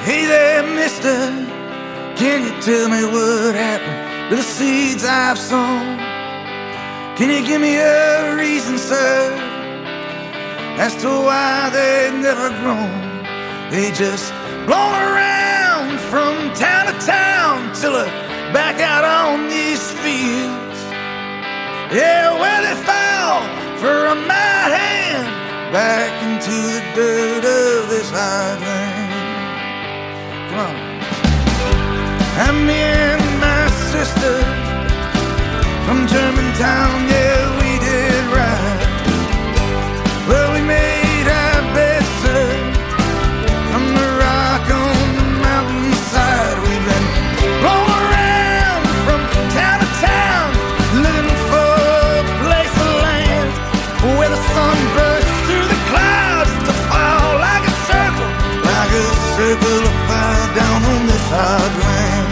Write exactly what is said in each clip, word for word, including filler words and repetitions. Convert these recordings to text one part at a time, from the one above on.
Hey there, mister, can you tell me what happened to the seeds I've sown? Can you give me a reason, sir, as to why they've never grown? They just blown around from town to town till they're back out on these fields. Yeah, where they fell from my hand back into the dirt of this hard land. Come on. And me and my sister from Germantown, yeah, we did right. Well, we made our bed, sir, from the rock on the mountainside. We've been blown around from town to town, looking for a place of land where the sun bursts through the clouds to fall like a circle, like a circle of fire down on this hard land.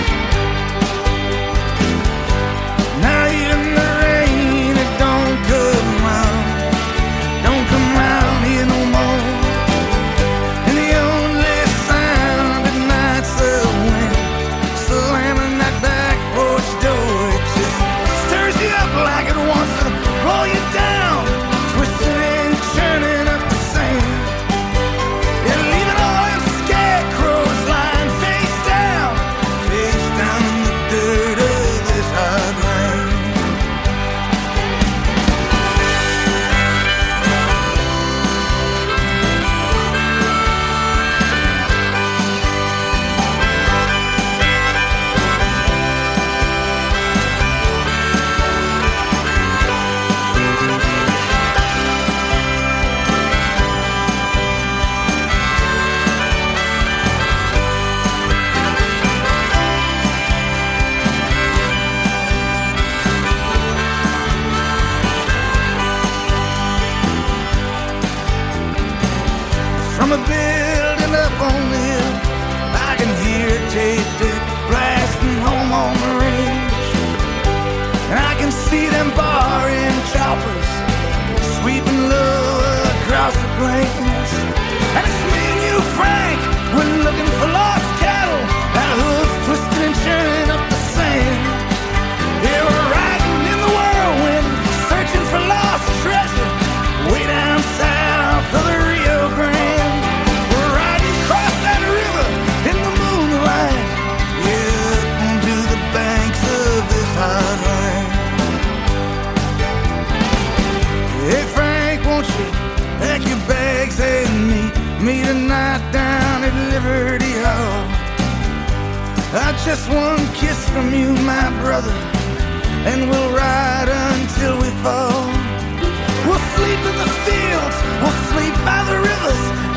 Now even the rain, it don't come round, don't come round here no more. And the only sound at night's the wind slamming that back porch door. It just stirs you up like it wants to blow you down, twisting and churning up the sand. Yeah, leaving all them scarecrows lying face down, face down in the dirt of this hard land. From a building up on the hill, I can hear tape deck blasting home on the range. And I can see them barring choppers sweeping low across the plains. And it's me and you, Frank, we're looking for lost cattle, our hooves twisting and churning up the sand. Yeah, we're riding in the whirlwind, searching for lost treasure way down south of the Rio Grande. Hey Frank, won't you pack your bags and meet me tonight down at Liberty Hall? I just one kiss from you, my brother, and we'll ride until we fall. We'll sleep in the fields, we'll sleep by the rivers,